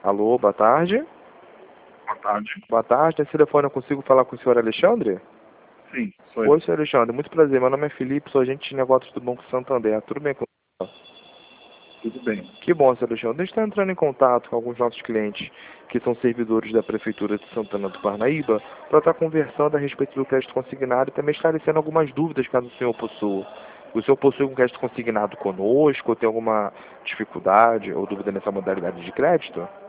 Alô, boa tarde. Boa tarde. Boa tarde, nesse telefone eu consigo falar com o senhor Alexandre? Sim, sou eu. Oi, senhor Alexandre, muito prazer. Meu nome é Felipe, sou agente de negócios do Banco Santander. Tudo bem com o senhor? Tudo bem. Que bom, senhor Alexandre. A gente está entrando em contato com alguns nossos clientes que são servidores da Prefeitura de Santana do Parnaíba para estar conversando a respeito do crédito consignado e também esclarecendo algumas dúvidas caso o senhor possua. O senhor possui um crédito consignado conosco ou tem alguma dificuldade ou dúvida nessa modalidade de crédito?